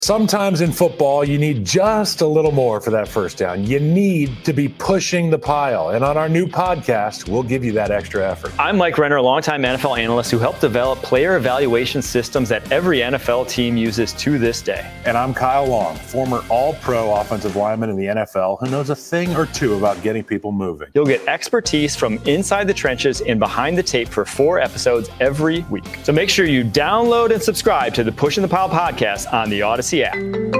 Sometimes in football, you need just a little more for that first down. You need to be pushing the pile. And on our new podcast, we'll give you that extra effort. I'm Mike Renner, a longtime NFL analyst who helped develop player evaluation systems that every NFL team uses to this day. And I'm Kyle Long, former all-pro offensive lineman in the NFL who knows a thing or two about getting people moving. You'll get expertise from inside the trenches and behind the tape for 4 episodes every week. So make sure you download and subscribe to the Pushing the Pile podcast on the Odyssey app.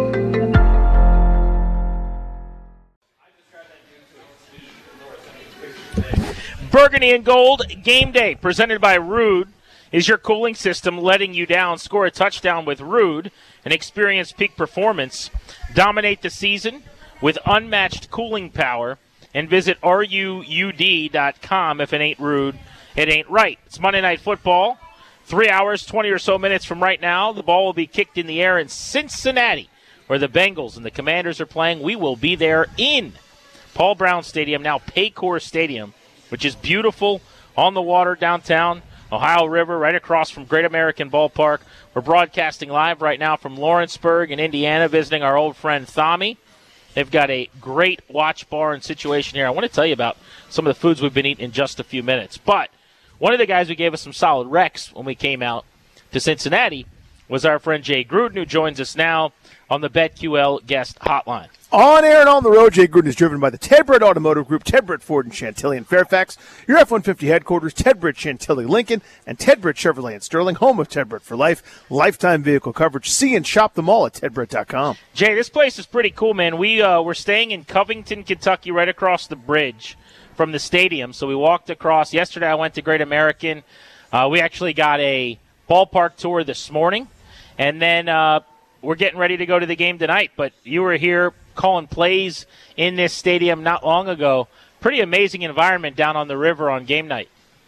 Burgundy and Gold Game Day, presented by Ruud, is your cooling system letting you down. Score a touchdown with Ruud and experience peak performance. Dominate the season with unmatched cooling power. And visit RUUD.com. If it ain't Ruud, it ain't right. It's Monday Night Football. 3 hours, 20 or so minutes from right now, the ball will be kicked in the air in Cincinnati, where the Bengals and the Commanders are playing. We will be there in Paul Brown Stadium, now Paycor Stadium, which is beautiful on the water downtown, Ohio River, right across from Great American Ballpark. We're broadcasting live right now from Lawrenceburg in Indiana, visiting our old friend Thami. They've got a great watch bar and situation here. I want to tell you about some of the foods we've been eating in just a few minutes, but one of the guys who gave us some solid recs when we came out to Cincinnati was our friend Jay Gruden, who joins us now on the BetQL guest hotline. On air and on the road, Jay Gruden is driven by the Ted Britt Automotive Group, Ted Britt Ford and Chantilly in Fairfax, your F-150 headquarters, Ted Britt Chantilly Lincoln, and Ted Britt Chevrolet in Sterling, home of Ted Britt for life, lifetime vehicle coverage. See and shop them all at tedbritt.com. Jay, this place is pretty cool, man. We're staying in Covington, Kentucky, right across the bridge from the stadium. So we walked across. Yesterday I went to Great American. We actually got a ballpark tour this morning. And then we're getting ready to go to the game tonight. But you were here calling plays in this stadium not long ago. Pretty amazing environment down on the river on game night.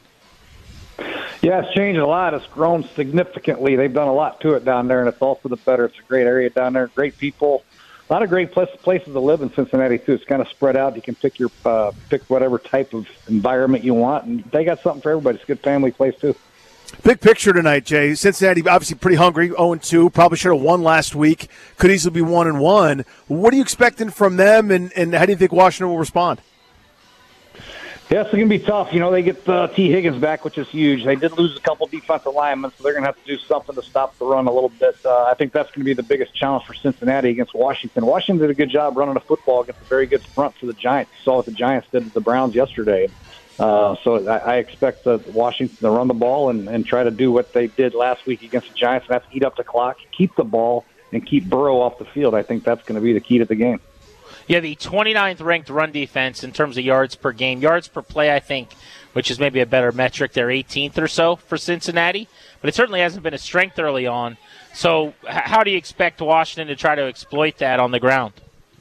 Yeah, it's changed a lot. It's grown significantly. They've done a lot to it down there, and it's all for the better. It's a great area down there, great people. A lot of great places to live in Cincinnati, too. It's kind of spread out. You can pick whatever type of environment you want, and they got something for everybody. It's a good family place, too. Big picture tonight, Jay. Cincinnati obviously pretty hungry, 0-2. Probably should have won last week. Could easily be 1-1. What are you expecting from them, and how do you think Washington will respond? Yeah, it's going to be tough. You know, they get T. Higgins back, which is huge. They did lose a couple defensive linemen, so they're going to have to do something to stop the run a little bit. I think that's going to be the biggest challenge for Cincinnati against Washington. Washington did a good job running the football against a very good front for the Giants. You saw what the Giants did to the Browns yesterday. So I expect Washington to run the ball and try to do what they did last week against the Giants. That's eat up the clock, keep the ball, and keep Burrow off the field. I think that's going to be the key to the game. Yeah, the 29th ranked run defense in terms of yards per game. Yards per play, I think, which is maybe a better metric, they're 18th or so for Cincinnati. But it certainly hasn't been a strength early on. So how do you expect Washington to try to exploit that on the ground?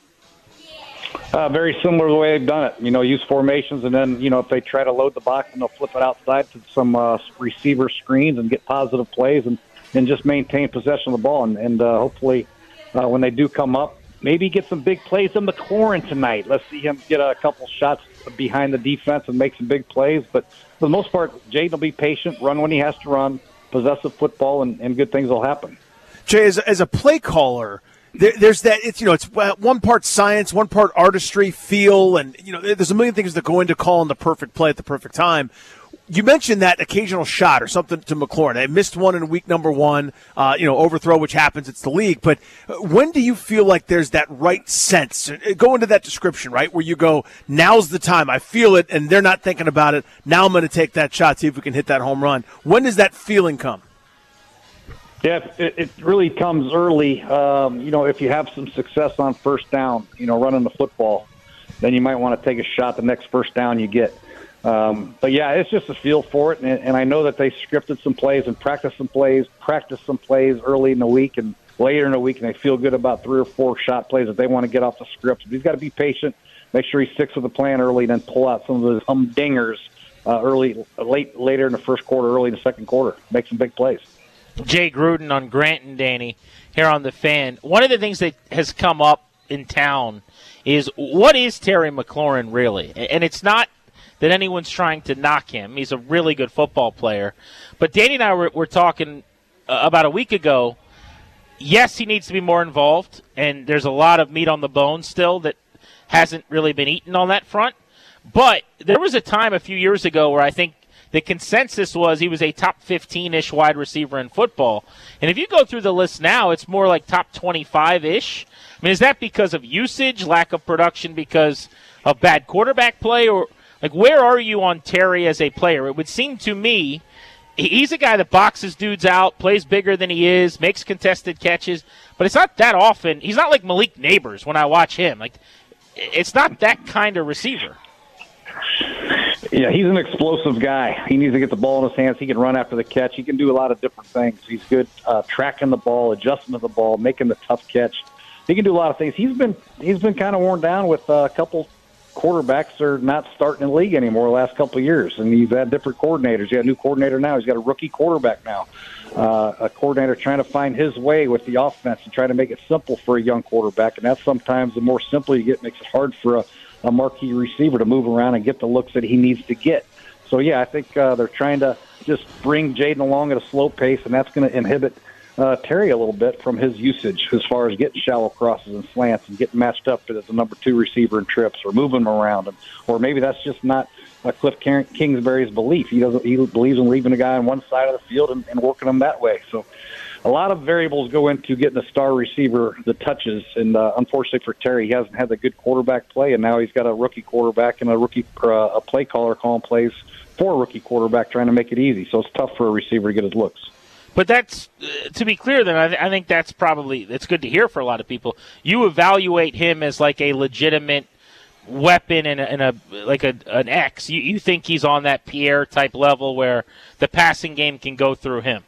Very similar to the way they've done it. You know, use formations, and then, you know, if they try to load the box, and they'll flip it outside to some receiver screens and get positive plays and just maintain possession of the ball. And hopefully when they do come up, maybe get some big plays in McLaurin tonight. Let's see him get a couple shots behind the defense and make some big plays. But for the most part, Jaden will be patient, run when he has to run, possessive football, and good things will happen. Jay, as a play caller, there's that, it's one part science, one part artistry, feel, and, there's a million things that go into calling the perfect play at the perfect time. You mentioned that occasional shot or something to McLaurin. They missed one in week number 1, overthrow, which happens. It's the league. But when do you feel like there's that right sense? Go into that description, right, where you go, now's the time. I feel it, and they're not thinking about it. Now I'm going to take that shot, see if we can hit that home run. When does that feeling come? Yeah, it really comes early. If you have some success on first down, running the football, then you might want to take a shot the next first down you get. But yeah, it's just a feel for it, and I know that they scripted some plays and practiced some plays early in the week and later in the week, and they feel good about 3 or 4 shot plays that they want to get off the script. But he's got to be patient, make sure he sticks with the plan early, and then pull out some of those humdingers later in the first quarter, early in the second quarter, make some big plays. Jay Gruden on Grant and Danny here on The Fan. One of the things that has come up in town is, what is Terry McLaurin really? And it's not that anyone's trying to knock him. He's a really good football player. But Danny and I were talking about a week ago. yes, he needs to be more involved, and there's a lot of meat on the bone still that hasn't really been eaten on that front. But there was a time a few years ago where I think the consensus was he was a top 15-ish wide receiver in football. And if you go through the list now, it's more like top 25-ish. I mean, is that because of usage, lack of production because of bad quarterback play? Or, like, where are you on Terry as a player? It would seem to me he's a guy that boxes dudes out, plays bigger than he is, makes contested catches, but it's not that often. He's not like Malik Neighbors when I watch him. Like, it's not that kind of receiver. Yeah, he's an explosive guy. He needs to get the ball in his hands. He can run after the catch. He can do a lot of different things. He's good tracking the ball, adjusting to the ball, making the tough catch. He can do a lot of things. He's been kind of worn down with a couple quarterbacks are not starting in the league anymore the last couple of years, and he's had different coordinators. He got a new coordinator now. He's got a rookie quarterback now. A coordinator trying to find his way with the offense and trying to make it simple for a young quarterback, and that's sometimes the more simple you get makes it hard for a marquee receiver to move around and get the looks that he needs to get. So, yeah, I think they're trying to just bring Jaden along at a slow pace, and that's going to inhibit Terry a little bit from his usage as far as getting shallow crosses and slants and getting matched up as a number 2 receiver in trips or moving him around. Or maybe that's just not Cliff Kingsbury's belief. He believes in leaving a guy on one side of the field and working him that way. So a lot of variables go into getting a star receiver the touches, and unfortunately for Terry, he hasn't had the good quarterback play, and now he's got a rookie quarterback and a play caller calling plays for a rookie quarterback trying to make it easy. So it's tough for a receiver to get his looks. But that's, to be clear, then I think that's probably, it's good to hear for a lot of people. You evaluate him as like a legitimate weapon and an X. You think he's on that Pierre type level where the passing game can go through him.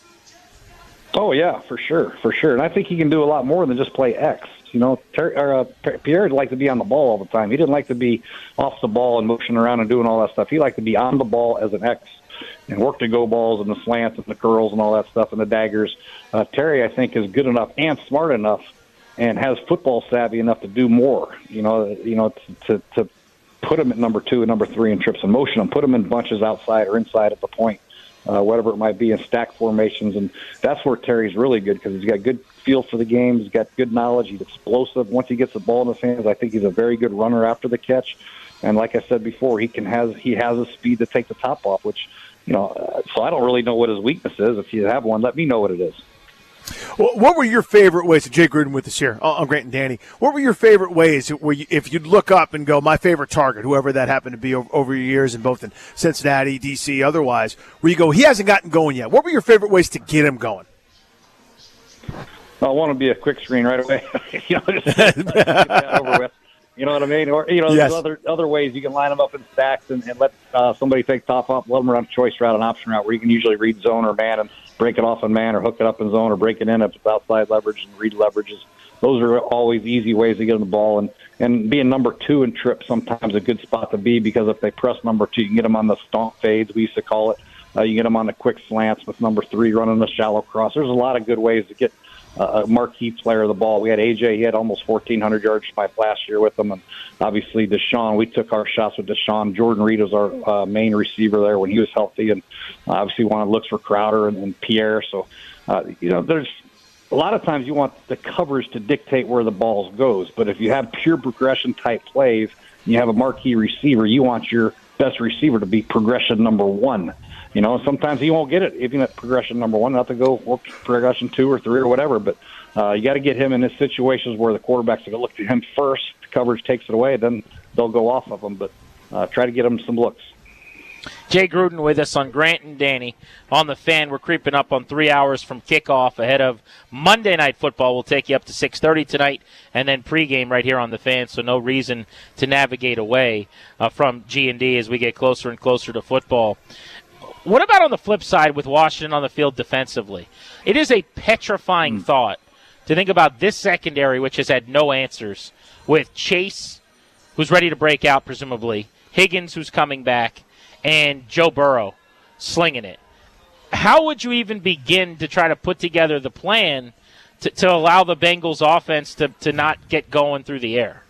Oh yeah, for sure. And I think he can do a lot more than just play X. You know, Pierre liked to be on the ball all the time. He didn't like to be off the ball and motioning around and doing all that stuff. He liked to be on the ball as an X and work the go balls and the slants and the curls and all that stuff and the daggers. Terry, I think, is good enough and smart enough and has football savvy enough to do more. To put him at number 2 and number 3 in trips and motion him, put him in bunches outside or inside at the point, whatever it might be, in stack formations. And that's where Terry's really good because he's got good feel for the game. He's got good knowledge. He's explosive. Once he gets the ball in his hands, I think he's a very good runner after the catch. And like I said before, he has a speed to take the top off, which, so I don't really know what his weakness is. If you have one, let me know what it is. Well, what were your favorite ways? So Jay Gruden with us here. I'm Grant and Danny. What were your favorite ways where if you'd look up and go, my favorite target, whoever that happened to be over your years in both in Cincinnati, D.C., otherwise, where you go, he hasn't gotten going yet. What were your favorite ways to get him going? I want to be a quick screen right away. Just get that over with. You know what I mean? Or, yes. There's other ways you can line them up in stacks and let somebody take top off, let them run a choice route, an option route, where you can usually read zone or man and break it off in man or hook it up in zone or break it in if it's outside leverage and read leverages. Those are always easy ways to get on the ball. And being number 2 in trip sometimes a good spot to be because if they press number 2, you can get them on the stomp fades, we used to call it. You get them on the quick slants with number 3 running the shallow cross. There's a lot of good ways to get a marquee player of the ball. We had AJ. He had almost 1,400 yards last year with him. And obviously Deshaun, we took our shots with Deshaun. Jordan Reed was our main receiver there when he was healthy. And obviously one looks for Crowder and Pierre. So, there's a lot of times you want the coverage to dictate where the ball goes. But if you have pure progression type plays and you have a marquee receiver, you want your best receiver to be progression number 1. Sometimes he won't get it even at progression number 1. Not to go work progression 2 or 3 or whatever, but you got to get him in his situations where the quarterback's going to look to him first. The coverage takes it away, then they'll go off of him. But try to get him some looks. Jay Gruden with us on Grant and Danny on the Fan. We're creeping up on 3 hours from kickoff ahead of Monday Night Football. We'll take you up to 6:30 tonight, and then pregame right here on the Fan. So no reason to navigate away from G&D as we get closer and closer to football. What about on the flip side with Washington on the field defensively? It is a petrifying thought to think about this secondary, which has had no answers, with Chase, who's ready to break out presumably, Higgins, who's coming back, and Joe Burrow slinging it. How would you even begin to try to put together the plan to allow the Bengals offense to not get going through the air?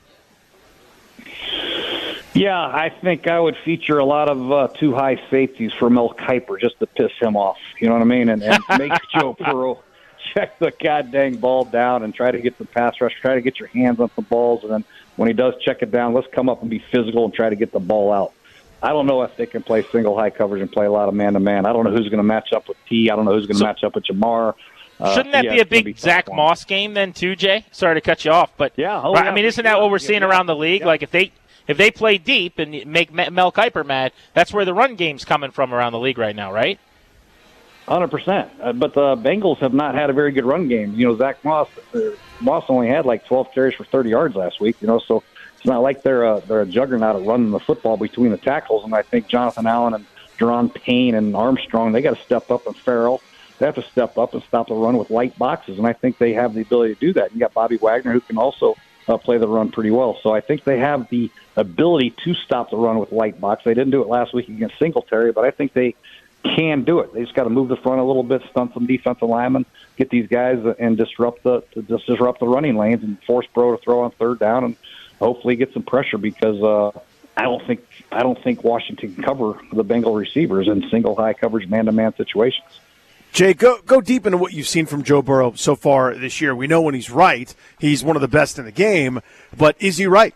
Yeah, I think I would feature a lot of too high safeties for Mel Kiper just to piss him off. You know what I mean? And make Joe check the goddamn ball down and try to get the pass rush, try to get your hands on some balls, and then when he does check it down, let's come up and be physical and try to get the ball out. I don't know if they can play single high coverage and play a lot of man-to-man. I don't know who's going to match up with T. I don't know who's going to match up with Jamar. Shouldn't that be a big Zach Moss game then too, Jay? Sorry to cut you off, but yeah, right, I mean, isn't that what we're seeing around the league? Yeah. Like if they play deep and make Mel Kiper mad, that's where the run game's coming from around the league right now, right? 100%. But the Bengals have not had a very good run game. You know, Zach Moss only had like 12 carries for 30 yards last week. You know, so it's not like they're a juggernaut at running the football between the tackles. And I think Jonathan Allen and Jerron Payne and Armstrong, they got to step up, and Farrell, they have to step up and stop the run with light boxes. And I think they have the ability to do that. You got Bobby Wagner, who can also play the run pretty well. So I think they have the ability to stop the run with light box. They didn't do it last week against Singletary, but I think they can do it. They just got to move the front a little bit, stunt some defensive linemen, get these guys and disrupt the running lanes and force Burrow to throw on third down and hopefully get some pressure because I don't think Washington can cover the Bengal receivers in single high coverage man-to-man situations. Jay, go deep into what you've seen from Joe Burrow so far this year. We know when he's right, he's one of the best in the game, but is he right?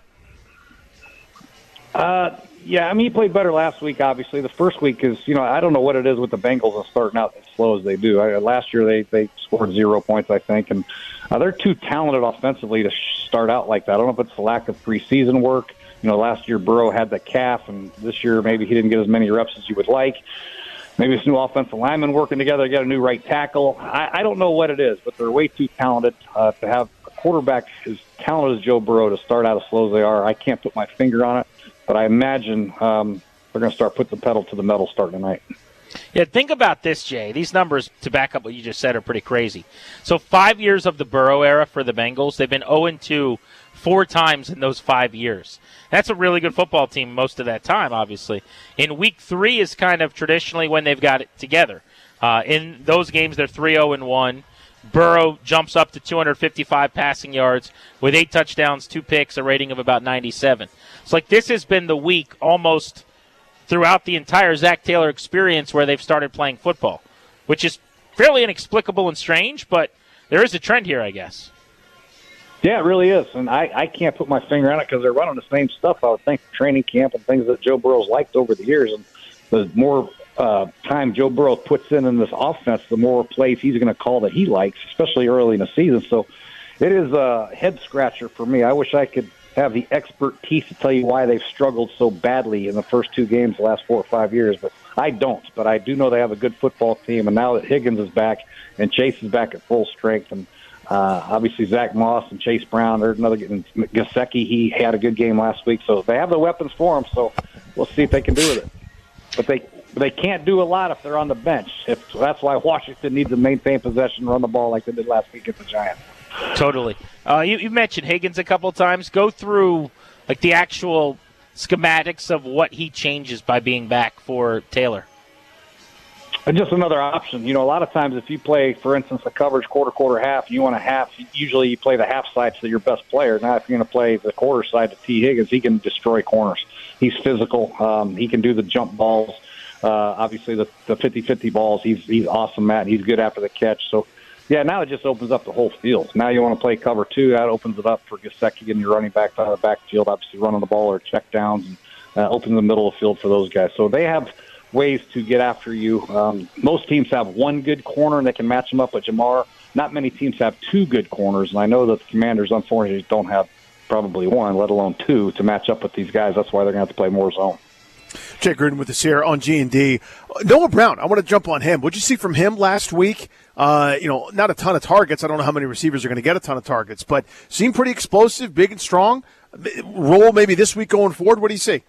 Yeah, I mean, he played better last week, obviously. The first week is, you know, I don't know what it is with the Bengals and starting out as slow as they do. Last year they scored 0 points, I think, and they're too talented offensively to start out like that. I don't know if it's the lack of preseason work. You know, last year Burrow had the calf, and this year maybe he didn't get as many reps as you would like. Maybe it's new offensive linemen working together. They got a new right tackle. I don't know what it is, but they're way too talented to have a quarterback as talented as Joe Burrow to start out as slow as they are. I can't put my finger on it. But I imagine they're going to start putting the pedal to the metal starting tonight. Yeah, think about this, Jay. These numbers, to back up what you just said, are pretty crazy. So 5 years of the Burrow era for the Bengals, they've been 0-2 4 times in those 5 years. That's a really good football team most of that time, obviously. In week 3 is kind of traditionally when they've got it together. In those games, they're 3-0-1. Burrow jumps up to 255 passing yards with 8 touchdowns, 2 picks, a rating of about 97. It's like this has been the week almost throughout the entire Zach Taylor experience where they've started playing football, which is fairly inexplicable and strange, but there is a trend here, I guess. Yeah, it really is, and I can't put my finger on it because they're running the same stuff, I would think, training camp and things that Joe Burrow's liked over the years, and the more time Joe Burrow puts in this offense, the more plays he's going to call that he likes, especially early in the season. So it is a head-scratcher for me. I wish I could have the expertise to tell you why they've struggled so badly in the first 2 games the last 4 or 5 years, but I don't. But I do know they have a good football team, and now that Higgins is back and Chase is back at full strength, and obviously Zach Moss and Chase Brown, there's another Gesicki, he had a good game last week, so they have the weapons for him, so we'll see if they can do with it. But they can't do a lot if they're on the bench. That's why Washington needs to maintain possession and run the ball like they did last week against the Giants. Totally. You mentioned Higgins a couple of times. Go through like the actual schematics of what he changes by being back for Taylor. And just another option. You know, a lot of times if you play, for instance, a coverage quarter, half, and you want a half, usually you play the half side to your best player. Now, if you're going to play the quarter side to T. Higgins, he can destroy corners. He's physical. He can do the jump balls. Obviously, the 50-50 balls, he's awesome at. He's good after the catch. So, yeah, now it just opens up the whole field. Now you want to play cover 2. That opens it up for Gesicki and your running back out of the backfield, obviously running the ball or check downs, and opens the middle of the field for those guys. So they have ways to get after you. Most teams have one good corner, and they can match them up with Jamar. Not many teams have 2 good corners, and I know that the Commanders, unfortunately, don't have probably 1, let alone 2, to match up with these guys. That's why they're going to have to play more zone. Jay Gruden with us here on G&D. Noah Brown, I want to jump on him. What did you see from him last week? Not a ton of targets. I don't know how many receivers are going to get a ton of targets, but seemed pretty explosive, big and strong. Role maybe this week going forward. What do you see?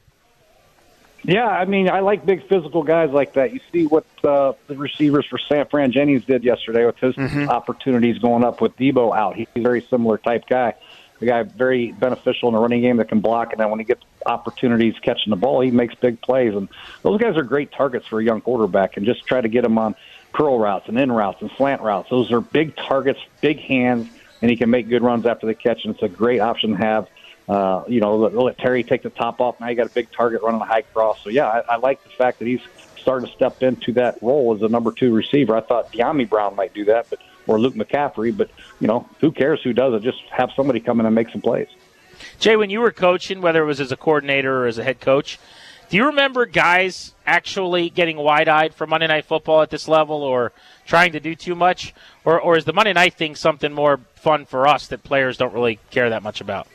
Yeah, I mean, I like big physical guys like that. You see what the receivers for San Fran Jennings did yesterday with his opportunities going up with Debo out. He's a very similar type guy. The guy very beneficial in a running game that can block, and then when he gets opportunities catching the ball, he makes big plays. And those guys are great targets for a young quarterback, and just try to get him on curl routes and in routes and slant routes. Those are big targets, big hands, and he can make good runs after the catch, and it's a great option to have. Let Terry take the top off. Now you got a big target running a high cross. So, yeah, I like the fact that he's starting to step into that role as a number 2 receiver. I thought De'Ami Brown might do that, but or Luke McCaffrey, but, who cares who does it? Just have somebody come in and make some plays. Jay, when you were coaching, whether it was as a coordinator or as a head coach, do you remember guys actually getting wide-eyed for Monday Night Football at this level or trying to do too much? Or is the Monday night thing something more fun for us that players don't really care that much about?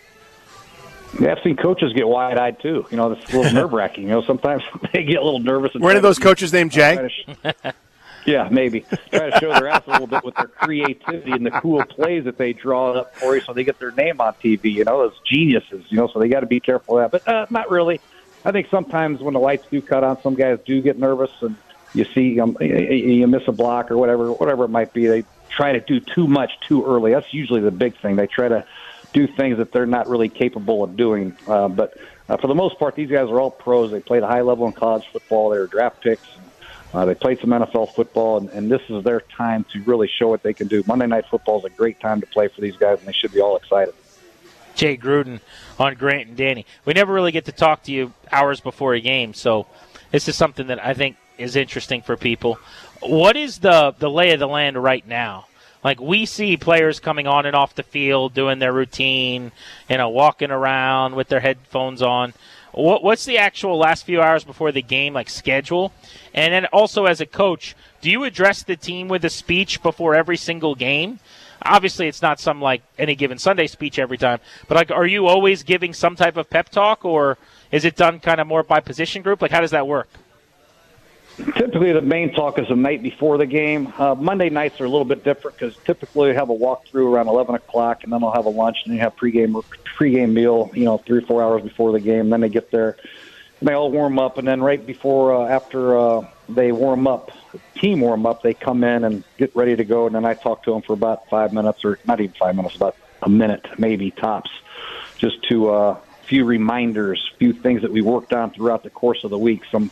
Yeah, I've seen coaches get wide-eyed, too. It's a little nerve-wracking. Sometimes they get a little nervous. Were any of those coaches named Jay? Yeah, maybe. Try to show their ass a little bit with their creativity and the cool plays that they draw up for you so they get their name on TV, those geniuses, so they got to be careful of that. But not really. I think sometimes when the lights do cut on, some guys do get nervous and you see you miss a block or whatever it might be. They try to do too much too early. That's usually the big thing. They try to do things that they're not really capable of doing. But for the most part, these guys are all pros. They played a high level in college football. They were draft picks. They played some NFL football, and this is their time to really show what they can do. Monday Night Football is a great time to play for these guys, and they should be all excited. Jay Gruden on Grant and Danny. We never really get to talk to you hours before a game, so this is something that I think is interesting for people. What is the lay of the land right now? Like, we see players coming on and off the field, doing their routine, walking around with their headphones on. What's the actual last few hours before the game, schedule? And then also as a coach, do you address the team with a speech before every single game? Obviously, it's not some any given Sunday speech every time, but are you always giving some type of pep talk, or is it done kind of more by position group? How does that work? Typically, the main talk is the night before the game. Monday nights are a little bit different because typically you have a walkthrough around 11 o'clock, and then they'll have a lunch, and then you have pregame meal, 3 or 4 hours before the game. Then they get there, and they all warm up, and then right before, after they warm up, team warm up, they come in and get ready to go, and then I talk to them for about 5 minutes, or not even 5 minutes, about a minute, maybe tops, just to few reminders, few things that we worked on throughout the course of the week, some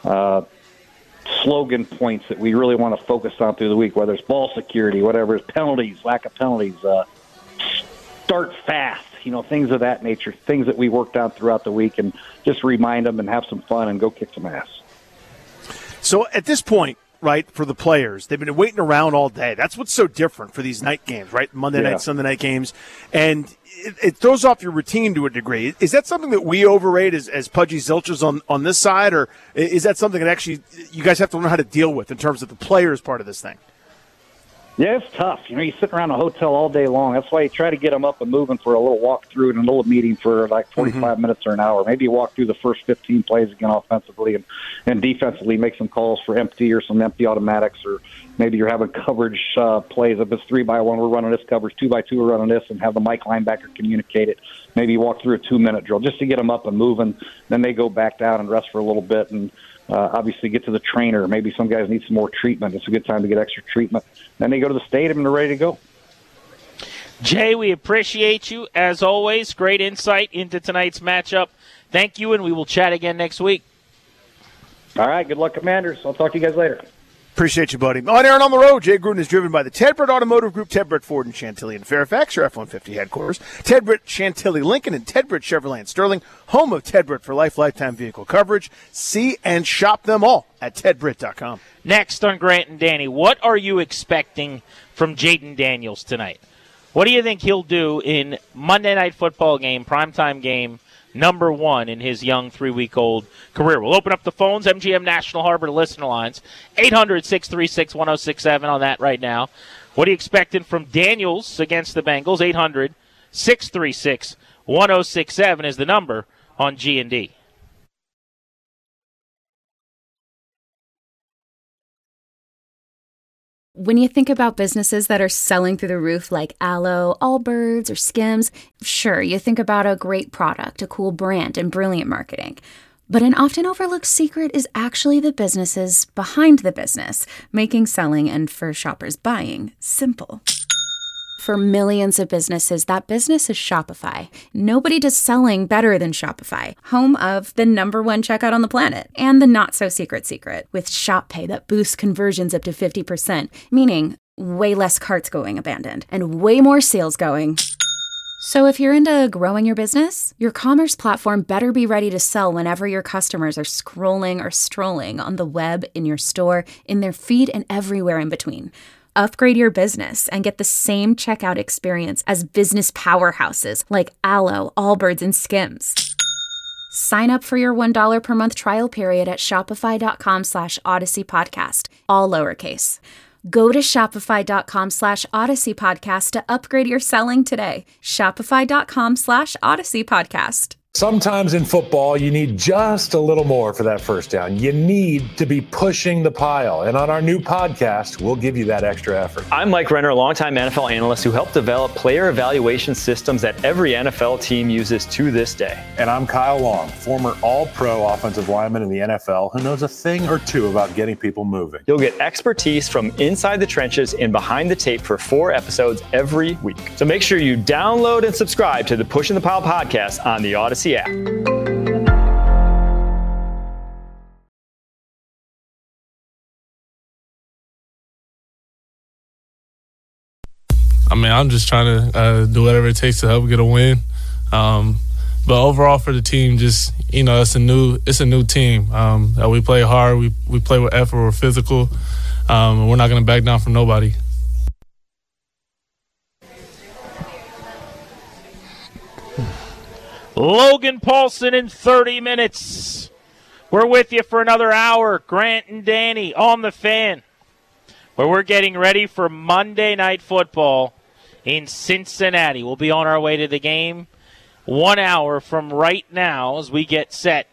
slogan points that we really want to focus on through the week, whether it's ball security, whatever it's penalties, lack of penalties, start fast, things of that nature, things that we worked on throughout the week, and just remind them and have some fun and go kick some ass. So at this point, right, for the players, they've been waiting around all day. That's what's so different for these night games, right? Monday night, Sunday night games. And it throws off your routine to a degree. Is that something that we overrate as Pudgy Zilchers on this side, or is that something that actually you guys have to learn how to deal with in terms of the players part of this thing? Yeah, it's tough. You sit around a hotel all day long. That's why you try to get them up and moving for a little walkthrough and a little meeting for 45 minutes or an hour. Maybe you walk through the first 15 plays again offensively and defensively, make some calls for empty or some empty automatics, or maybe you're having coverage plays. If it's 3-by-1, we're running this coverage, 2-by-2, we're running this, and have the Mike linebacker communicate it. Maybe you walk through a 2-minute drill just to get them up and moving. Then they go back down and rest for a little bit and obviously get to the trainer. Maybe some guys need some more treatment. It's a good time to get extra treatment. Then they go to the stadium and they're ready to go. Jay, we appreciate you, as always. Great insight into tonight's matchup. Thank you, and we will chat again next week. All right, good luck, Commanders. I'll talk to you guys later. Appreciate you, buddy. On air and on the road, Jay Gruden is driven by the Ted Britt Automotive Group, Ted Britt Ford and Chantilly in Fairfax, your F-150 headquarters, Ted Britt Chantilly Lincoln, and Ted Britt Chevrolet in Sterling, home of Ted Britt for life, lifetime vehicle coverage. See and shop them all at tedbritt.com. Next on Grant and Danny, what are you expecting from Jayden Daniels tonight? What do you think he'll do in Monday Night Football game, primetime game, number 1 in his young 3-week-old career? We'll open up the phones, MGM National Harbor listener lines, 800-636-1067 on that right now. What are you expecting from Daniels against the Bengals? 800-636-1067 is the number on G&D. When you think about businesses that are selling through the roof like Aloe, Allbirds, or Skims, sure, you think about a great product, a cool brand, and brilliant marketing. But an often overlooked secret is actually the businesses behind the business, making selling and, for shoppers, buying simple. For millions of businesses, that business is Shopify. Nobody does selling better than Shopify, home of the #1 checkout on the planet, and the not-so-secret secret, with Shop Pay that boosts conversions up to 50%, meaning way less carts going abandoned, and way more sales going. So if you're into growing your business, your commerce platform better be ready to sell whenever your customers are scrolling or strolling on the web, in your store, in their feed, and everywhere in between. Upgrade your business and get the same checkout experience as business powerhouses like Alo, Allbirds, and Skims. Sign up for your $1 per month trial period at shopify.com/Odyssey Podcast, all lowercase. Go to shopify.com/Odyssey Podcast to upgrade your selling today. Shopify.com/Odyssey Podcast. Sometimes in football, you need just a little more for that first down. You need to be pushing the pile. And on our new podcast, we'll give you that extra effort. I'm Mike Renner, a longtime NFL analyst who helped develop player evaluation systems that every NFL team uses to this day. And I'm Kyle Long, former all-pro offensive lineman in the NFL who knows a thing or two about getting people moving. You'll get expertise from inside the trenches and behind the tape for 4 episodes every week. So make sure you download and subscribe to the Pushing the Pile podcast on the Odyssey app. I mean, I'm just trying to do whatever it takes to help get a win. But overall for the team, just, it's a new team. That we play hard, we play with effort, we're physical, and we're not going to back down from nobody. Logan Paulsen in 30 minutes. We're with you for another hour. Grant and Danny on the Fan, where we're getting ready for Monday Night Football in Cincinnati. We'll be on our way to the game 1 hour from right now as we get set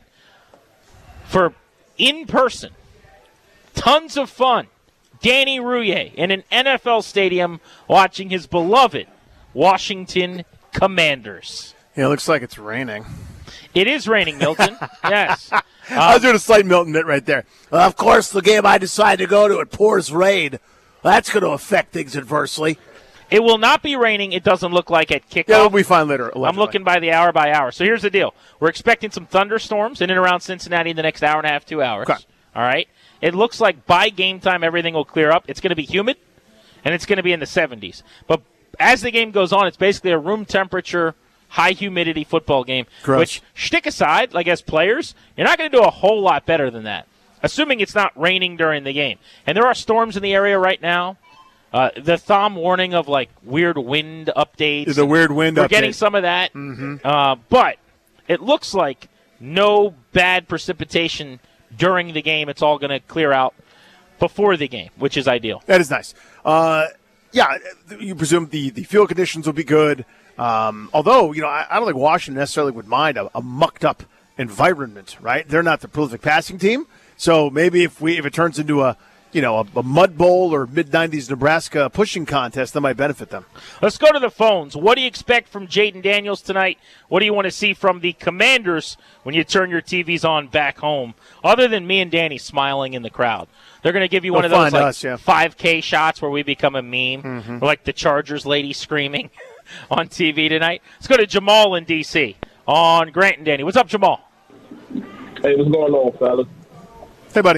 for in-person. Tons of fun. Danny Rouhier in an NFL stadium watching his beloved Washington Commanders. Yeah, it looks like it's raining. It is raining, Milton. Yes. I was doing a slight Milton bit right there. Well, of course, the game I decided to go to, it pours rain. That's going to affect things adversely. It will not be raining, it doesn't look like, at kickoff. Yeah, it'll be fine later. Allegedly. I'm looking by hour. So here's the deal. We're expecting some thunderstorms in and around Cincinnati in the next hour and a half, 2 hours. Okay. All right? It looks like by game time everything will clear up. It's going to be humid, and it's going to be in the 70s. But as the game goes on, it's basically a room temperature, high humidity football game. Gross. Which, shtick aside, like as players, you're not going to do a whole lot better than that, assuming it's not raining during the game. And there are storms in the area right now. The Thom warning of like weird wind updates. The weird wind We're update. getting some of that. Mm-hmm. But it looks like no bad precipitation during the game. It's all going to clear out before the game, which is ideal. That is nice. Yeah, you presume the field conditions will be good. Although, I don't think Washington necessarily would mind a mucked up environment, right? They're not the prolific passing team. So maybe if it turns into a mud bowl or mid-90s Nebraska pushing contest, that might benefit them. Let's go to the phones. What do you expect from Jayden Daniels tonight? What do you want to see from the Commanders when you turn your TVs on back home, other than me and Danny smiling in the crowd? They're going to give you one of those 5K shots where we become a meme, or like the Chargers lady screaming on TV tonight. Let's go to Jamal in D.C. on Grant and Danny. What's up, Jamal? Hey, what's going on, fellas? Hey, buddy.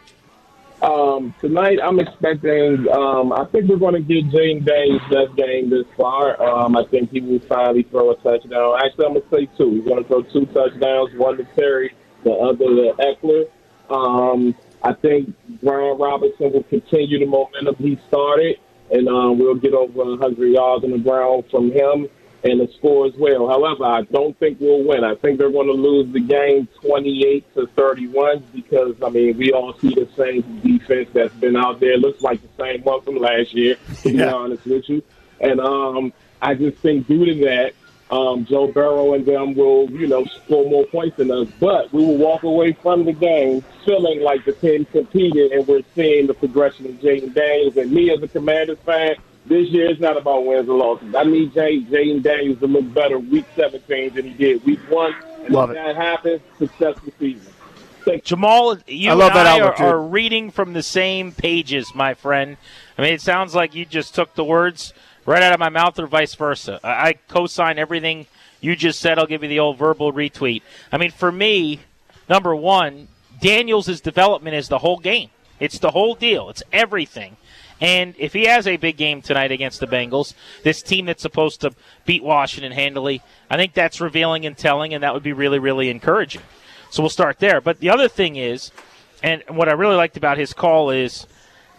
Tonight, I'm expecting, I think we're going to get Jayden Daniels' best game this far. I think he will finally throw a touchdown. Actually, I'm going to say 2. He's going to throw 2 touchdowns, one to Terry, the other to Eckler. I think Brian Robinson will continue the momentum he started, and we'll get over 100 yards on the ground from him and the score as well. However, I don't think we'll win. I think they're going to lose the game 28-31 because, we all see the same defense that's been out there. It looks like the same one from last year, to be honest with you. And I just think due to that, Joe Burrow and them will, score more points than us. But we will walk away from the game feeling like the team competed, and we're seeing the progression of Jayden Daniels. And me as a Commanders fan, this year it's not about wins or losses. I need Jayden Daniels to look better week 17 than he did week 1. And if that happens, successful season. Jamal, you and I are reading from the same pages, my friend. It sounds like you just took the words right out of my mouth or vice versa. I co-sign everything you just said. I'll give you the old verbal retweet. For me, number one, Daniels' development is the whole game. It's the whole deal. It's everything. And if he has a big game tonight against the Bengals, this team that's supposed to beat Washington handily, I think that's revealing and telling, and that would be really, really encouraging. So we'll start there. But the other thing is, and what I really liked about his call is,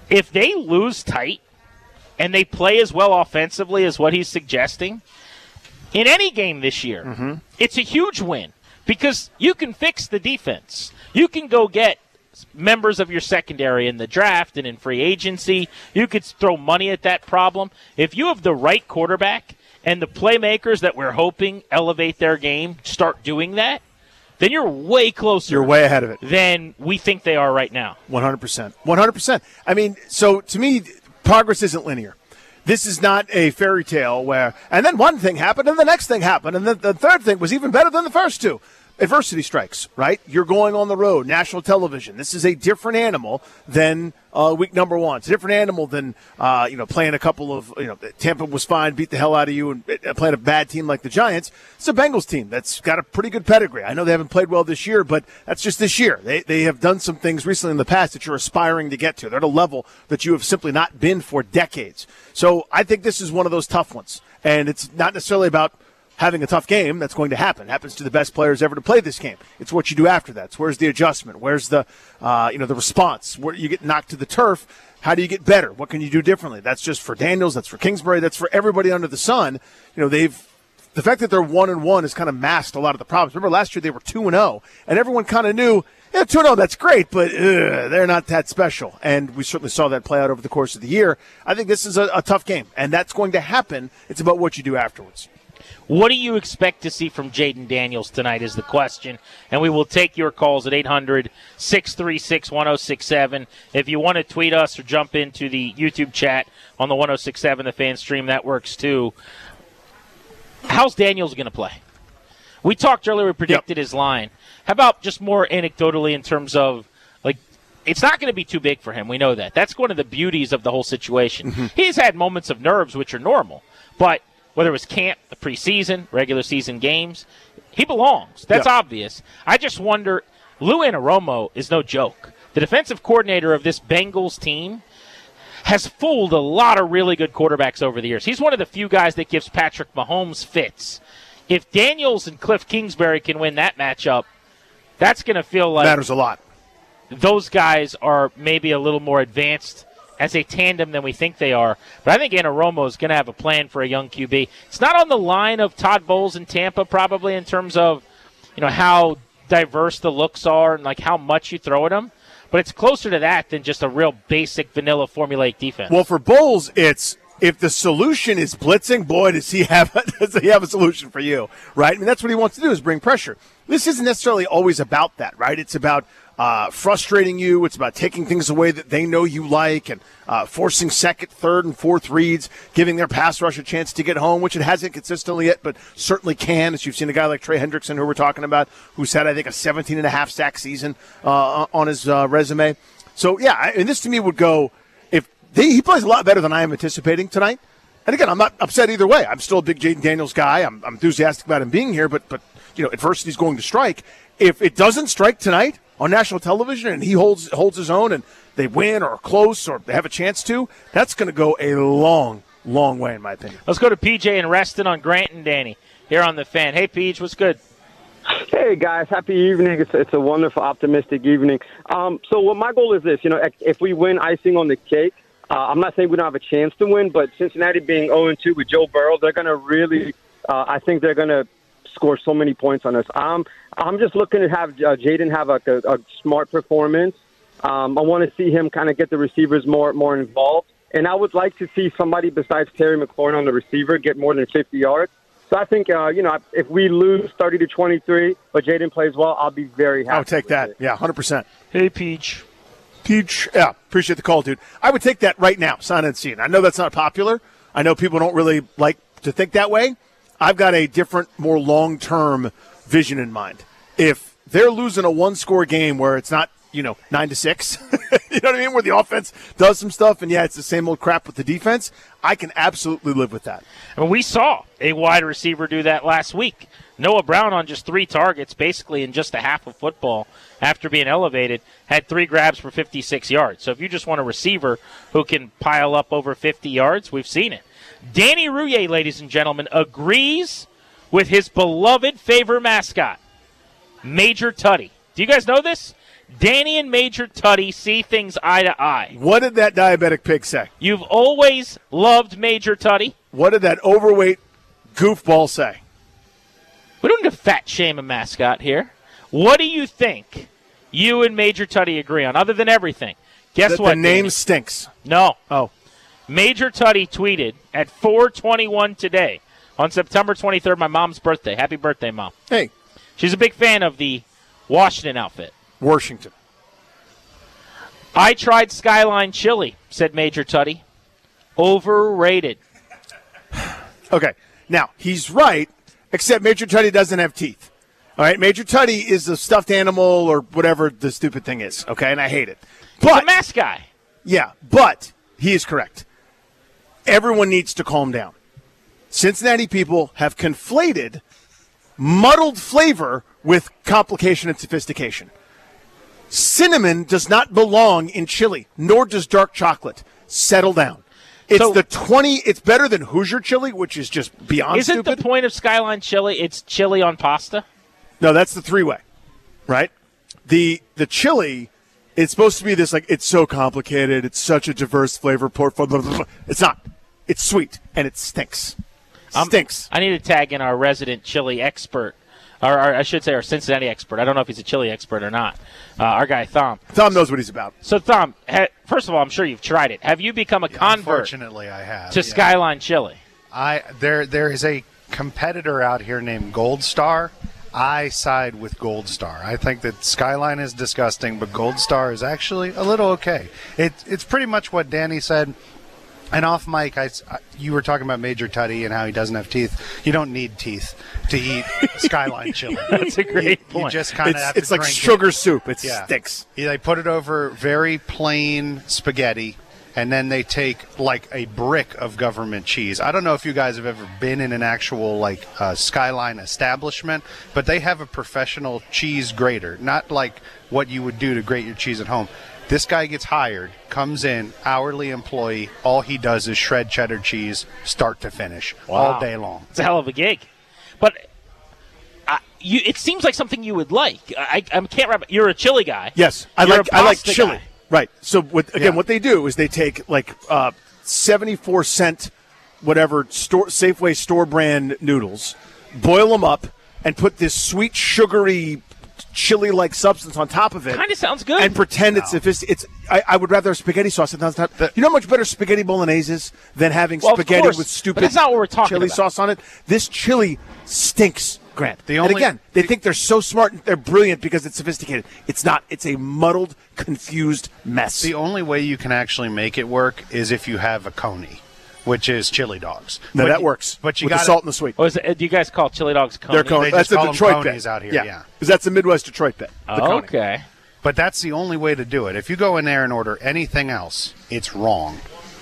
if they lose tight and they play as well offensively as what he's suggesting, in any game this year, it's a huge win because you can fix the defense. You can go get members of your secondary in the draft and in free agency. You could throw money at that problem. If you have the right quarterback and the playmakers that we're hoping elevate their game start doing that, then you're way closer. You're way ahead of it than we think they are right now. 100%. 100%. I mean, so to me, progress isn't linear. This is not a fairy tale where, and then one thing happened and the next thing happened and the third thing was even better than the first two. Adversity strikes, right? You're going on the road, national television. This is a different animal than week number one. It's a different animal than, playing a couple of, Tampa was fine, beat the hell out of you, and playing a bad team like the Giants. It's a Bengals team that's got a pretty good pedigree. I know they haven't played well this year, but that's just this year. They have done some things recently in the past that you're aspiring to get to. They're at a level that you have simply not been for decades. So I think this is one of those tough ones. And it's not necessarily about having a tough game. That's going to happen. Happens to the best players ever to play this game. It's what you do after that. It's where's the adjustment? Where's the, the response? Where you get knocked to the turf, how do you get better? What can you do differently? That's just for Daniels. That's for Kingsbury. That's for everybody under the sun. The fact that they're 1-1 has kind of masked a lot of the problems. Remember last year they were 2-0, and everyone kind of knew, 2-0, that's great, but they're not that special. And we certainly saw that play out over the course of the year. I think this is a tough game, and that's going to happen. It's about what you do afterwards. What do you expect to see from Jayden Daniels tonight is the question, and we will take your calls at 800-636-1067. If you want to tweet us or jump into the YouTube chat on the 1067 The Fan Stream, that works too. How's Daniels going to play? We talked earlier, we predicted his line. How about just more anecdotally in terms of, it's not going to be too big for him. We know that. That's one of the beauties of the whole situation. Mm-hmm. He's had moments of nerves, which are normal, but whether it was camp, the preseason, regular season games, he belongs. That's obvious. I just wonder, Lou Anarumo is no joke. The defensive coordinator of this Bengals team has fooled a lot of really good quarterbacks over the years. He's one of the few guys that gives Patrick Mahomes fits. If Daniels and Cliff Kingsbury can win that matchup, that's going to feel like matters a lot. Those guys are maybe a little more advanced as a tandem than we think they are. But I think Anarumo is going to have a plan for a young QB. It's not on the line of Todd Bowles in Tampa probably in terms of, how diverse the looks are and how much you throw at them. But it's closer to that than just a real basic vanilla formulaic defense. Well, for Bowles, it's if the solution is blitzing, boy, does he have a solution for you, right? I mean, that's what he wants to do is bring pressure. This isn't necessarily always about that, right? It's about frustrating you. It's about taking things away that they know you like and forcing second, third, and fourth reads, giving their pass rush a chance to get home, which it hasn't consistently yet, but certainly can. As you've seen a guy like Trey Hendrickson, who we're talking about, who's had, I think, a 17.5 sack season on his resume. So, and this to me would go, if he plays a lot better than I am anticipating tonight. And again, I'm not upset either way. I'm still a big Jayden Daniels guy. I'm enthusiastic about him being here, but adversity is going to strike. If it doesn't strike tonight on national television and he holds his own and they win or are close or they have a chance to, that's going to go a long, long way in my opinion. Let's go to PJ and Reston on Grant and Danny here on The Fan. Hey, Peach, what's good? Hey, guys. Happy evening. It's a wonderful, optimistic evening. So what my goal is this, if we win, icing on the cake. I'm not saying we don't have a chance to win, but Cincinnati being 0-2 with Joe Burrow, they're going to really I think they're going to score so many points on us. I'm just looking to have Jayden have a smart performance. I want to see him kind of get the receivers more involved. And I would like to see somebody besides Terry McLaurin on the receiver get more than 50 yards. So I think, if we lose 30-23, but Jayden plays well, I'll be very happy. I'll take that. It. Yeah, 100%. Hey, Peach. Yeah, appreciate the call, dude. I would take that right now, sign and scene. I know that's not popular. I know people don't really like to think that way. I've got a different, more long-term vision in mind. If they're losing a one-score game where it's not, 9-6, you know what I mean, where the offense does some stuff and, it's the same old crap with the defense, I can absolutely live with that. And we saw a wide receiver do that last week. Noah Brown on just 3 targets, basically in just a half of football after being elevated, had 3 grabs for 56 yards. So if you just want a receiver who can pile up over 50 yards, we've seen it. Danny Rouillet, ladies and gentlemen, agrees with his beloved favorite mascot, Major Tuddy. Do you guys know this? Danny and Major Tuddy see things eye to eye. What did that diabetic pig say? You've always loved Major Tuddy. What did that overweight goofball say? We don't need to fat shame a mascot here. What do you think you and Major Tuddy agree on, other than everything? Guess what? The name Danny? stinks. No. Oh. Major Tuddy tweeted at 4:21 today on September 23rd, my mom's birthday. Happy birthday, Mom. Hey. She's a big fan of the Washington outfit. Washington. I tried Skyline Chili, said Major Tuddy. Overrated. Okay. Now, he's right, except Major Tuddy doesn't have teeth. All right? Major Tuddy is a stuffed animal or whatever the stupid thing is, okay? And I hate it. He's But a mask guy. yeah, but he is correct. Everyone needs to calm down. Cincinnati people have conflated muddled flavor with complication and sophistication. Cinnamon does not belong in chili, nor does dark chocolate. Settle down. It's better than Hoosier chili, which is just beyond Isn't stupid. the point of Skyline Chili, it's chili on pasta? No, that's the three-way, right? The chili, it's supposed to be this, like, it's so complicated, it's such a diverse flavor portfolio. It's not. It's sweet, and it stinks. Stinks. I need to tag in our resident chili expert, or I should say our Cincinnati expert. I don't know if he's a chili expert or not. Our guy, Thom. Thom knows what he's about. So, Thom, first of all, I'm sure you've tried it. Have you become a convert Unfortunately, I have. to Skyline Chili? There is a competitor out here named Gold Star. I side with Gold Star. I think that Skyline is disgusting, but Gold Star is actually a little okay. It's pretty much what Danny said. And off mic, you were talking about Major Tuddy and how he doesn't have teeth. You don't need teeth to eat Skyline Chili. That's a great point. You just kind of have to It's like drink sugar it. soup. It stinks. Yeah, they put it over very plain spaghetti, and then they take like a brick of government cheese. I don't know if you guys have ever been in an actual like Skyline establishment, but they have a professional cheese grater, not like what you would do to grate your cheese at home. This guy gets hired, comes in, hourly employee. All he does is shred cheddar cheese, start to finish, all day long. It's a hell of a gig. But it seems like something you would like. I can't wrap. You're a chili guy. Yes, I You're like a pasta chili. guy. Right. So what they do is they take like 74-cent whatever Safeway store brand noodles, boil them up, and put this sweet sugary chili-like substance on top of it. Kind of sounds good. And pretend it's sophisticated. I would rather have spaghetti sauce. You know how much better spaghetti bolognese is than having spaghetti with stupid but that's not what we're talking chili about. sauce on it? This chili stinks, Grant. The And only- again, they think they're so smart and they're brilliant because it's sophisticated. It's not. It's a muddled, confused mess. The only way you can actually make it work is if you have a coney, which is chili dogs. No, But that you- works. But you with got the salt and the sweet. Do you guys call chili dogs coney? They're coney. They That's just a call them Detroit conies bit out here, yeah. because that's a Midwest Detroit bit. The coney. Okay. But that's the only way to do it. If you go in there and order anything else, it's wrong.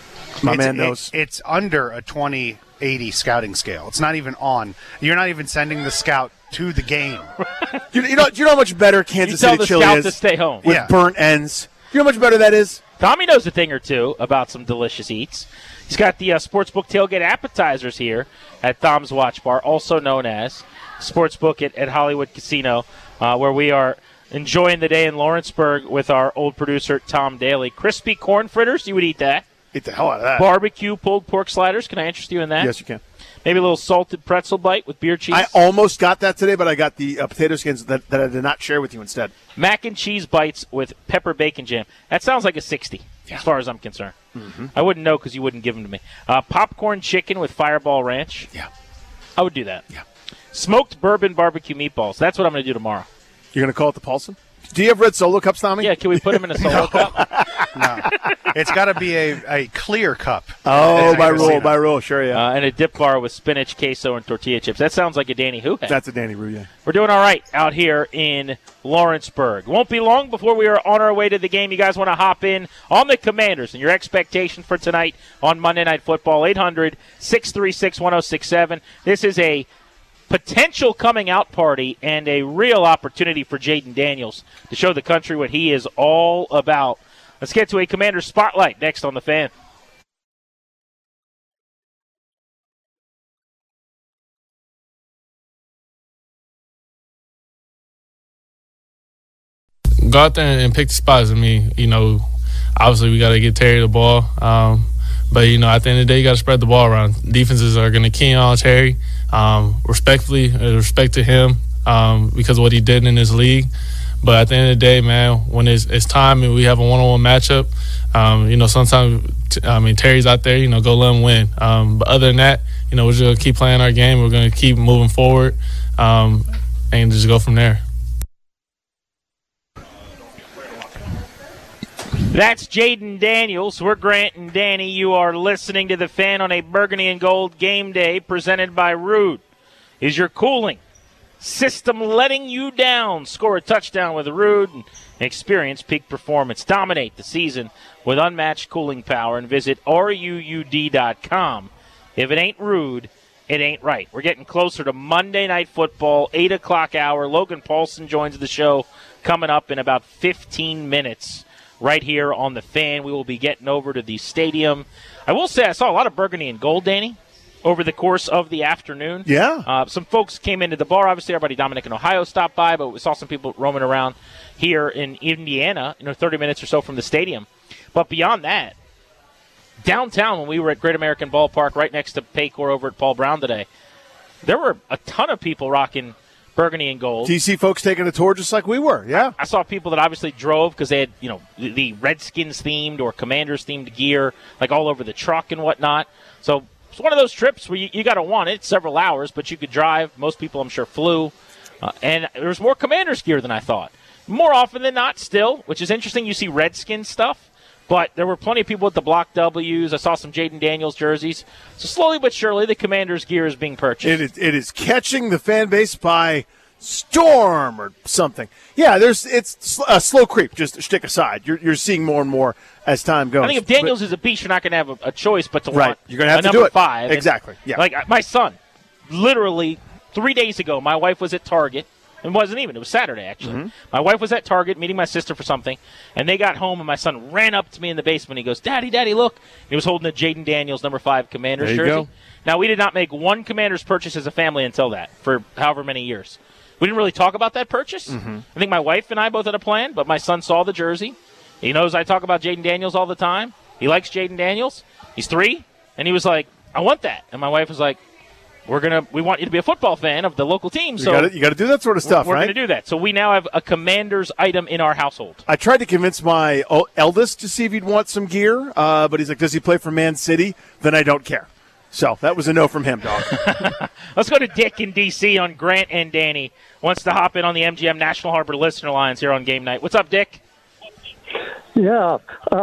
My man knows. It's under a 20/80 scouting scale. It's not even on. You're not even sending the scout to the game. Do you know how much better Kansas You tell City the chili scout is to stay home. with Yeah. burnt ends? Do you know how much better that is? Tommy knows a thing or two about some delicious eats. He's got the Sportsbook Tailgate Appetizers here at Thom's Watch Bar, also known as Sportsbook at Hollywood Casino, where we are enjoying the day in Lawrenceburg with our old producer, Tom Daly. Crispy corn fritters, you would eat that. Eat the hell out of that. Barbecue pulled pork sliders, can I interest you in that? Yes, you can. Maybe a little salted pretzel bite with beer cheese. I almost got that today, but I got the potato skins that I did not share with you instead. Mac and cheese bites with pepper bacon jam. That sounds like a 60, as far as I'm concerned. Mm-hmm. I wouldn't know because you wouldn't give them to me. Popcorn chicken with Fireball Ranch. Yeah. I would do that. Yeah. Smoked bourbon barbecue meatballs. That's what I'm going to do tomorrow. You're going to call it the Paulson? Do you have red Solo cups, Tommy? Yeah, can we put them in a solo cup? No. It's got to be a clear cup. Oh, by Casino. rule, sure, yeah. And a dip bar with spinach, queso, and tortilla chips. That sounds like a Danny Who. That's a Danny Rue, yeah. We're doing all right out here in Lawrenceburg. Won't be long before we are on our way to the game. You guys want to hop in on the Commanders and your expectation for tonight on Monday Night Football, 800-636-1067. This is a potential coming out party and a real opportunity for Jaden Daniels to show the country what he is all about. Let's get to a Commander Spotlight next on The Fan. go out there and pick the spots. I mean, obviously we got to get Terry the ball. But, at the end of the day, you got to spread the ball around. Defenses are going to key on Terry, respectfully, respect to him because of what he did in his league. But at the end of the day, man, when it's time and we have a one-on-one matchup, sometimes, Terry's out there, go let him win. But other than that, we're just going to keep playing our game. We're going to keep moving forward and just go from there. That's Jaden Daniels. We're Grant and Danny. You are listening to The Fan on a Burgundy and Gold game day presented by Ruud. Is your cooling system letting you down? Score a touchdown with Ruud and experience peak performance. Dominate the season with unmatched cooling power and visit RUUD.com. If it ain't Ruud, it ain't right. We're getting closer to Monday Night Football, 8 o'clock hour. Logan Paulson joins the show coming up in about 15 minutes. Right here on The Fan. We will be getting over to the stadium. I will say I saw a lot of burgundy and gold, Danny, over the course of the afternoon. Yeah. Some folks came into the bar. Obviously, everybody Dominic in Ohio stopped by, but we saw some people roaming around here in Indiana, 30 minutes or so from the stadium. But beyond that, downtown when we were at Great American Ballpark right next to Paycor over at Paul Brown today, there were a ton of people rocking burgundy and gold. TC folks taking a tour just like we were, yeah. I saw people that obviously drove because they had, the Redskins themed or Commanders themed gear, like all over the truck and whatnot. So it's one of those trips where you got to want it. It's several hours, but you could drive. Most people, I'm sure, flew. And there's more Commanders gear than I thought. More often than not, still, which is interesting. You see Redskins stuff, but there were plenty of people with the Block W's. I saw some Jaden Daniels jerseys. So slowly but surely, the Commanders gear is being purchased. It is catching the fan base by storm or something. Yeah, it's a slow creep. Just a stick aside. You're seeing more and more as time goes. I think if Daniels is a beast, you're not going to have a choice but to want you're going to have a to do it. 5. Exactly. Yeah. Like my son, literally 3 days ago, my wife was at Target. It was Saturday, actually. Mm-hmm. My wife was at Target meeting my sister for something, and they got home, and my son ran up to me in the basement. He goes, Daddy, look. He was holding a Jaden Daniels number 5 Commanders jersey. Go. Now, we did not make one Commanders purchase as a family until that, for however many years. We didn't really talk about that purchase. Mm-hmm. I think my wife and I both had a plan, but my son saw the jersey. He knows I talk about Jaden Daniels all the time. He likes Jaden Daniels. He's 3, and he was like, I want that. And my wife was like, we want you to be a football fan of the local team. So you got to do that sort of stuff, we're right? We're going to do that. So we now have a Commanders item in our household. I tried to convince my eldest to see if he'd want some gear, but he's like, does he play for Man City? Then I don't care. So that was a no from him, dog. Let's go to Dick in D.C. on Grant and Danny. Wants to hop in on the MGM National Harbor listener lines here on game night. What's up, Dick? Yeah,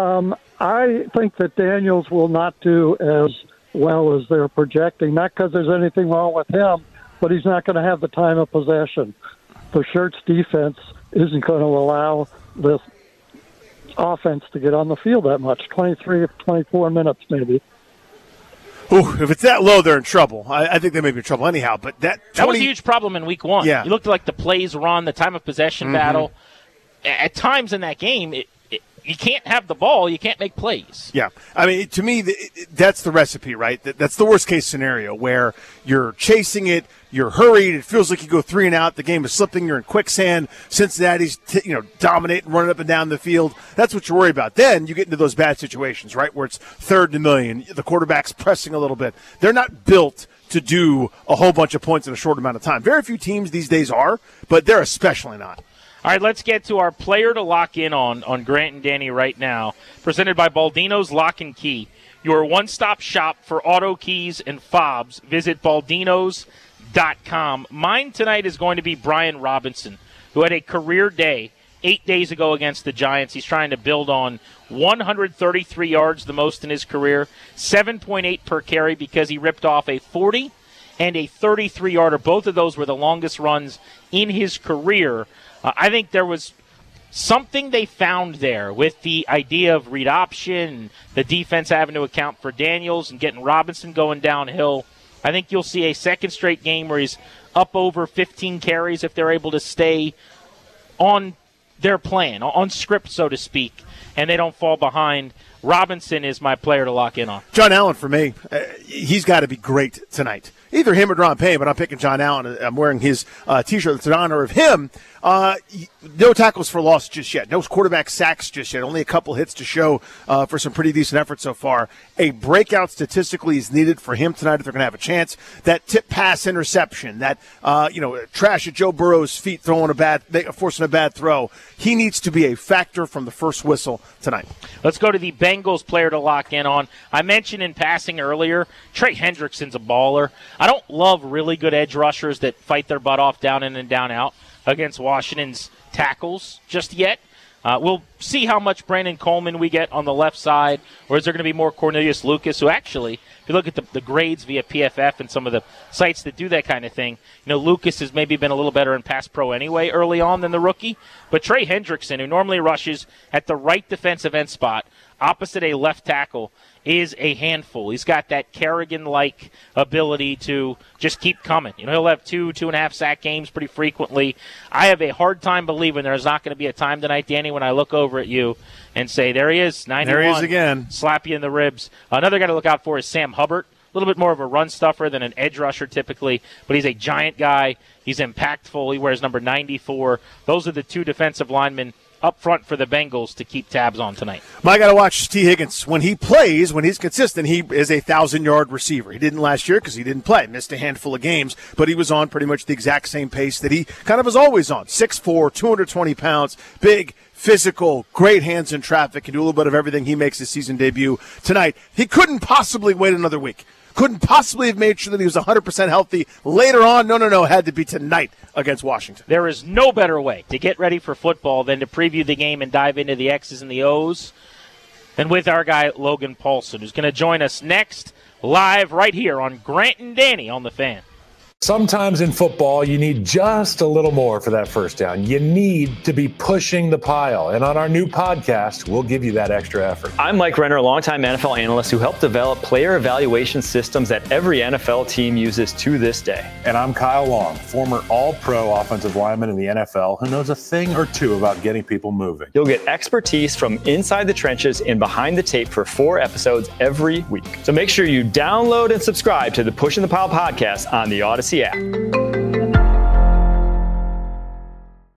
I think that Daniels will not do as well as they're projecting. Not because there's anything wrong with him, but he's not going to have the time of possession. The Shirts defense isn't going to allow this offense to get on the field that much. 23 or 24 minutes maybe. Ooh, if it's that low, they're in trouble. I think they may be in trouble anyhow. But that was a huge problem in Week 1. Yeah. You looked like the plays run, the time of possession battle. At times in that game, you can't have the ball. You can't make plays. Yeah. I mean, to me, that's the recipe, right? That's the worst-case scenario where you're chasing it, you're hurried, it feels like you go 3 and out, the game is slipping, you're in quicksand, Cincinnati's dominating, running up and down the field. That's what you're worried about. Then you get into those bad situations, right, where it's 3rd and a million, the quarterback's pressing a little bit. They're not built to do a whole bunch of points in a short amount of time. Very few teams these days are, but they're especially not. All right, let's get to our player to lock in on Grant and Danny right now. Presented by Baldino's Lock and Key, your one-stop shop for auto keys and fobs. Visit baldinos.com. Mine tonight is going to be Brian Robinson, who had a career day 8 days ago against the Giants. He's trying to build on 133 yards, the most in his career, 7.8 per carry because he ripped off a 40 and a 33-yarder. Both of those were the longest runs in his career. I think there was something they found there with the idea of read option, the defense having to account for Daniels and getting Robinson going downhill. I think you'll see a second straight game where he's up over 15 carries if they're able to stay on their plan, on script, so to speak, and they don't fall behind. Robinson is my player to lock in on. John Allen for me. He's got to be great tonight. Either him or Deron Payne, but I'm picking John Allen. I'm wearing his T-shirt that's in honor of him. no tackles for loss just yet. No quarterback sacks just yet. Only a couple hits to show for some pretty decent effort so far. A breakout statistically is needed for him tonight if they're going to have a chance. That tip pass interception, that trash at Joe Burrow's feet, forcing a bad throw. He needs to be a factor from the first whistle tonight. Let's go to the Bengals player to lock in on. I mentioned in passing earlier, Trey Hendrickson's a baller. I don't love really good edge rushers that fight their butt off down in and down out against Washington's tackles just yet. We'll see how much Brandon Coleman we get on the left side, or is there going to be more Cornelius Lucas, who actually, if you look at the grades via PFF and some of the sites that do that kind of thing, Lucas has maybe been a little better in pass pro anyway early on than the rookie. But Trey Hendrickson, who normally rushes at the right defensive end spot opposite a left tackle, is a handful. He's got that Kerrigan-like ability to just keep coming. He'll have 2.5 sack games pretty frequently. I have a hard time believing there's not going to be a time tonight, Danny, when I look over at you and say, there he is, 91. There he is again. Slap you in the ribs. Another guy to look out for is Sam Hubbard. A little bit more of a run stuffer than an edge rusher typically, but he's a giant guy. He's impactful. He wears number 94. Those are the two defensive linemen up front for the Bengals to keep tabs on tonight. I got to watch T. Higgins. When he plays, when he's consistent, he is a 1,000-yard receiver. He didn't last year because he didn't play. Missed a handful of games, but he was on pretty much the exact same pace that he kind of is always on. 6'4", 220 pounds, big, physical, great hands in traffic, can do a little bit of everything. He makes his season debut tonight. He couldn't possibly wait another week. Couldn't possibly have made sure that he was 100% healthy later on. No, had to be tonight against Washington. There is no better way to get ready for football than to preview the game and dive into the X's and the O's than with our guy Logan Paulson, who's going to join us next live right here on Grant and Danny on The Fan. Sometimes in football, you need just a little more for that first down. You need to be pushing the pile. And on our new podcast, we'll give you that extra effort. I'm Mike Renner, a longtime NFL analyst who helped develop player evaluation systems that every NFL team uses to this day. And I'm Kyle Long, former all-pro offensive lineman in the NFL who knows a thing or two about getting people moving. You'll get expertise from inside the trenches and behind the tape for 4 episodes every week. So make sure you download and subscribe to the Pushing the Pile podcast on the Odyssey app.